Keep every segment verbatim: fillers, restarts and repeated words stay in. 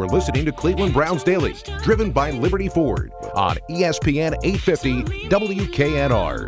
You're listening to Cleveland Browns Daily, driven by Liberty Ford on E S P N eight fifty W K N R.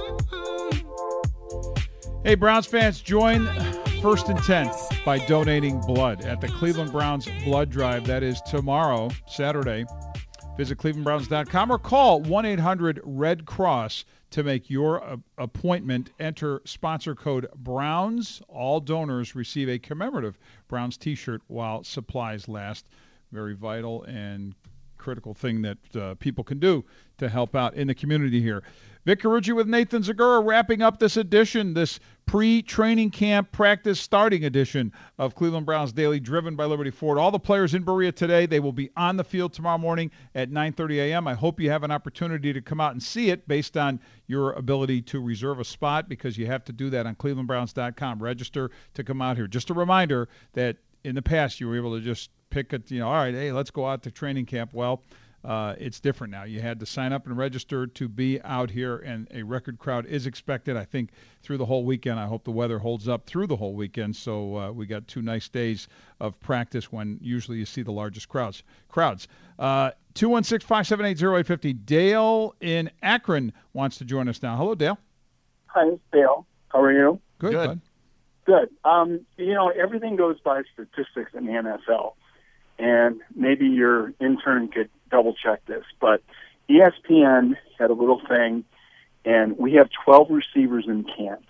Hey, Browns fans, join First and tenth by donating blood at the Cleveland Browns Blood Drive. That is tomorrow, Saturday. Visit cleveland browns dot com or call one eight hundred red cross to make your uh, appointment. Enter sponsor code BROWNS. All donors receive a commemorative Browns t-shirt while supplies last. Very vital and critical thing that uh, people can do to help out in the community here. Vic Carucci with Nathan Zagura wrapping up this edition, this pre-training camp practice starting edition of Cleveland Browns Daily, driven by Liberty Ford. All the players in Berea today, they will be on the field tomorrow morning at nine thirty a.m. I hope you have an opportunity to come out and see it based on your ability to reserve a spot, because you have to do that on cleveland browns dot com. Register to come out here. Just a reminder that in the past you were able to just pick it, you know, all right, hey, let's go out to training camp. Well, Uh, it's different now. You had to sign up and register to be out here, and a record crowd is expected, I think, through the whole weekend. I hope the weather holds up through the whole weekend, so uh, we got two nice days of practice when usually you see the largest crowds. Crowds. Uh, two one six, five seven eight, zero eight five zero. Dale in Akron wants to join us now. Hello, Dale. Hi, it's Dale. How are you? Good. Good. Bud. Good. Um, you know, everything goes by statistics in the N F L, and maybe your intern could double-check this, but E S P N had a little thing, and we have twelve receivers in camp,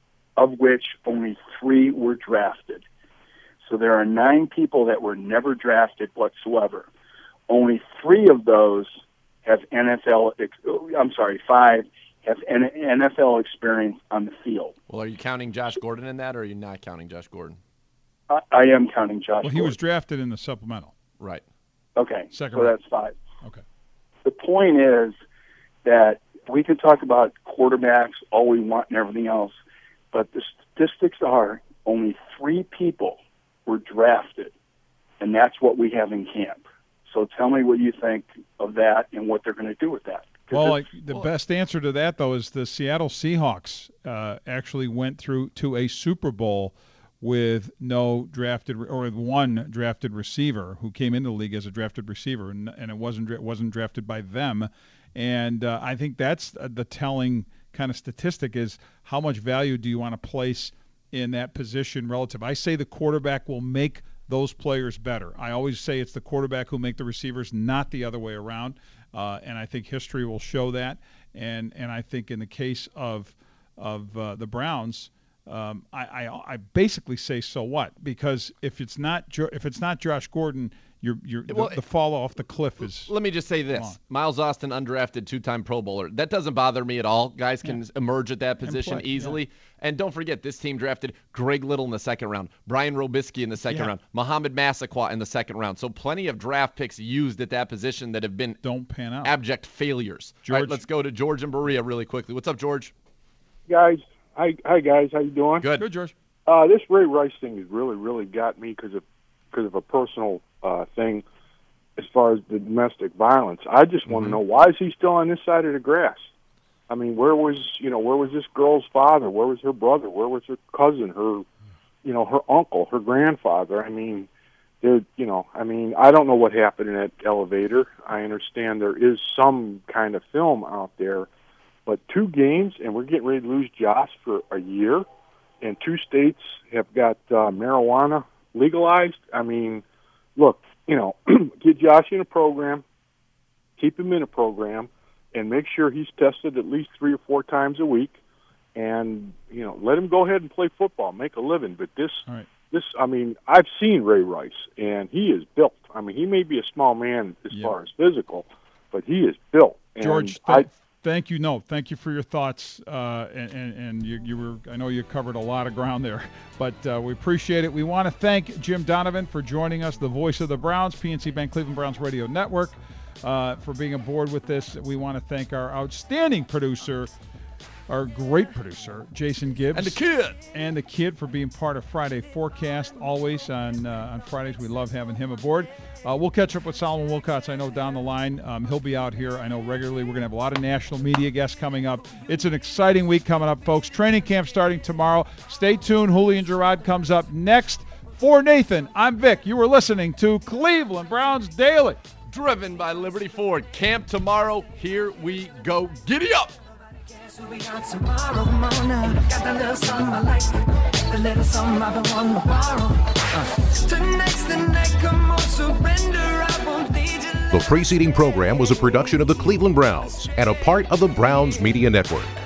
of which only three were drafted. So there are nine people that were never drafted whatsoever. Only three of those have N F L, I'm sorry, five have N F L experience on the field. Well, are you counting Josh Gordon in that, or are you not counting Josh Gordon? I, I am counting Josh Well, he Gordon. was drafted in the supplemental. Right. Okay, Second so round. that's five. Okay. The point is that we can talk about quarterbacks all we want and everything else, but the statistics are only three people were drafted, and that's what we have in camp. So tell me what you think of that and what they're going to do with that. Well, like, the well, best answer to that, though, is the Seattle Seahawks uh, actually went through to a Super Bowl with no drafted or with one drafted receiver who came into the league as a drafted receiver, and, and it wasn't it wasn't drafted by them. And uh, I think that's the telling kind of statistic, is how much value do you want to place in that position relative. I say the quarterback will make those players better. I always say it's the quarterback who make the receivers, not the other way around. Uh, and I think history will show that. And and I think in the case of of uh, the Browns, Um, I, I I basically say so what, because if it's not jo- if it's not Josh Gordon, you're you're well, the, the fall off the cliff is. Let me just say this: Miles Austin, undrafted, two-time Pro Bowler. That doesn't bother me at all. Guys can yeah. emerge at that position and play, easily. Yeah. And don't forget, this team drafted Greg Little in the second round, Brian Robisky in the second yeah. round, Mohamed Massaquoi in the second round. So plenty of draft picks used at that position that have been don't pan out. abject failures. George. All right, let's go to George and Berea really quickly. What's up, George? Guys. Hi, hi guys. How you doing? Good. Good, George. Uh, this Ray Rice thing has really, really got me because of because of a personal uh, thing as far as the domestic violence. I just want to Mm-hmm. know, why is he still on this side of the grass? I mean, where was you know where was this girl's father? Where was her brother? Where was her cousin? Her, you know, her uncle, her grandfather? I mean, they're you know, I mean, I don't know what happened in that elevator. I understand there is some kind of film out there. But two games, and we're getting ready to lose Josh for a year, and two states have got uh, marijuana legalized. I mean, look, you know, get Josh in a program, keep him in a program, and make sure he's tested at least three or four times a week, and, you know, let him go ahead and play football, make a living. But this, All right. this, I mean, I've seen Ray Rice, and he is built. I mean, he may be a small man as Yep. far as physical, but he is built. And George, I, th- thank you. No, thank you for your thoughts. Uh, and and, and you, you were, I know you covered a lot of ground there, but uh, we appreciate it. We want to thank Jim Donovan for joining us, the voice of the Browns, P N C Bank Cleveland Browns Radio Network, uh, for being aboard with this. We want to thank our outstanding producer, our great producer, Jason Gibbs. And the kid. And the kid for being part of Friday Forecast, always on uh, on Fridays. We love having him aboard. Uh, we'll catch up with Solomon Wilcots, I know, down the line. Um, he'll be out here, I know, regularly. We're going to have a lot of national media guests coming up. It's an exciting week coming up, folks. Training camp starting tomorrow. Stay tuned. Julian Gerard comes up next. For Nathan, I'm Vic. You were listening to Cleveland Browns Daily. Driven by Liberty Ford. Camp tomorrow. Here we go. Giddy up! We got tomorrow morning. Got that little something I like. The little something I've been wanting to borrow. Uh, tonight's the night, come on, surrender. I won't lead you. The preceding program was a production of the Cleveland Browns and a part of the Browns Media Network.